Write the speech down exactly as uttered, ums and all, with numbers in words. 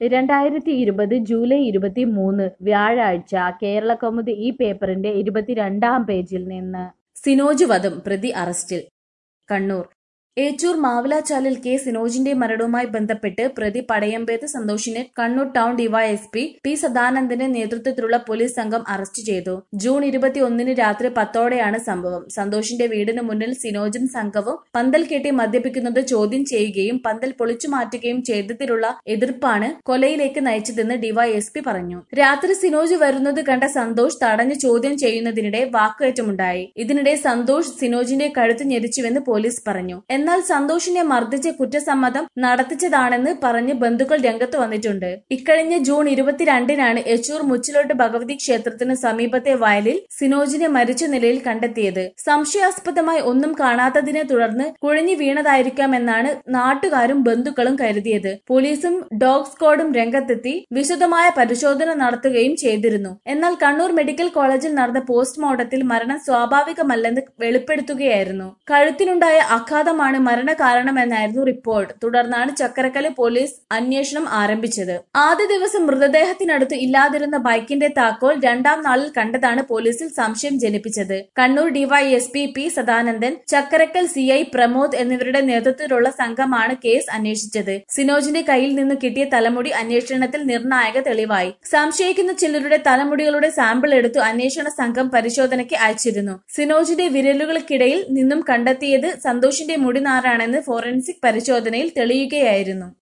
രണ്ടായിരത്തി ഇരുപത് ജൂലൈ ഇരുപത്തി മൂന്ന് വ്യാഴാഴ്ച കേരളകൗമുദി ഈ പേപ്പറിന്റെ ഇരുപത്തിരണ്ടാം പേജിൽ നിന്ന് സിനോജ് വധം പ്രതി അറസ്റ്റിൽ. കണ്ണൂർ ഏച്ചൂർ മാവിലാച്ചാലിൽ കെ സിനോജിന്റെ മരണവുമായി ബന്ധപ്പെട്ട് പ്രതി പടയമ്പേത്ത് സന്തോഷിനെ കണ്ണൂർ ടൗൺ ഡിവൈഎസ്പി പി സദാനന്ദന്റെ നേതൃത്വത്തിലുള്ള പോലീസ് സംഘം അറസ്റ്റ് ചെയ്തു. ജൂൺ ഇരുപത്തി ഒന്നിന് രാത്രി പത്തോടെയാണ് സംഭവം. സന്തോഷിന്റെ വീടിന് മുന്നിൽ സിനോജും സംഘവും പന്തൽ കെട്ടി മദ്യപിക്കുന്നത് ചോദ്യം ചെയ്യുകയും പന്തൽ പൊളിച്ചു മാറ്റുകയും ചെയ്തതിലുള്ള എതിർപ്പാണ് കൊലയിലേക്ക് നയിച്ചതെന്ന് ഡിവൈഎസ്പി പറഞ്ഞു. രാത്രി സിനോജ് വരുന്നത് കണ്ട സന്തോഷ് തടഞ്ഞു ചോദ്യം ചെയ്യുന്നതിനിടെ വാക്കേറ്റമുണ്ടായി. ഇതിനിടെ സന്തോഷ് സിനോജിന്റെ കഴുത്ത് ഞെരിച്ചുവെന്ന് പോലീസ് പറഞ്ഞു. എന്നാൽ സന്തോഷിനെ മർദ്ദിച്ച് കുറ്റസമ്മതം നടത്തിച്ചതാണെന്ന് പറഞ്ഞ് ബന്ധുക്കൾ രംഗത്ത് വന്നിട്ടുണ്ട്. ഇക്കഴിഞ്ഞ ജൂൺ ഇരുപത്തിരണ്ടിനാണ് ഏച്ചൂർ മുച്ചിലോട്ട് ഭഗവതി ക്ഷേത്രത്തിന് സമീപത്തെ വയലിൽ സിനോജിനെ മരിച്ച നിലയിൽ കണ്ടെത്തിയത്. സംശയാസ്പദമായി ഒന്നും കാണാത്തതിനെ തുടർന്ന് കുഴഞ്ഞു വീണതായിരിക്കാമെന്നാണ് നാട്ടുകാരും ബന്ധുക്കളും കരുതിയത്. പോലീസും ഡോഗ് സ്ക്വാഡും രംഗത്തെത്തി വിശദമായ പരിശോധന നടത്തുകയും ചെയ്തിരുന്നു. എന്നാൽ കണ്ണൂർ മെഡിക്കൽ കോളേജിൽ നടന്ന പോസ്റ്റ്മോർട്ടത്തിൽ മരണം സ്വാഭാവികമല്ലെന്ന് വെളിപ്പെടുത്തുകയായിരുന്നു. കഴുത്തിനുണ്ടായ ആഘാതമാണ് മരണകാരണമെന്നായിരുന്നു റിപ്പോർട്ട്. തുടർന്നാണ് ചക്കരക്കല്ല് പോലീസ് അന്വേഷണം ആരംഭിച്ചത്. ആദ്യ ദിവസം മൃതദേഹത്തിനടുത്ത് ഇല്ലാതിരുന്ന ബൈക്കിന്റെ താക്കോൽ രണ്ടാം നാളിൽ കണ്ടതാണ് പോലീസിൽ സംശയം ജനിപ്പിച്ചത്. Kannur DYSP P Sadanandan, Chakkarakkal C I Pramod എന്നിവരുടെ നേതൃത്വത്തിലുള്ള സംഘമാണ് കേസ് അന്വേഷിച്ചത്. സിനോജിന്റെ കയ്യിൽ നിന്ന് കിട്ടിയ തലമുടി അന്വേഷണത്തിൽ നിർണായക തെളിവായി. സംശയിക്കുന്ന ചിലരുടെ തലമുടികളുടെ സാമ്പിൾ എടുത്തു അന്വേഷണ സംഘം പരിശോധനയ്ക്ക് അയച്ചിരുന്നു. സിനോജിന്റെ വിരലുകൾക്കിടയിൽ നിന്നും കണ്ടെത്തിയത് സന്തോഷിന്റെ മുടിനാരാണെന്ന് ഫോറൻസിക് പരിശോധനയിൽ തെളിയുകയായിരുന്നു.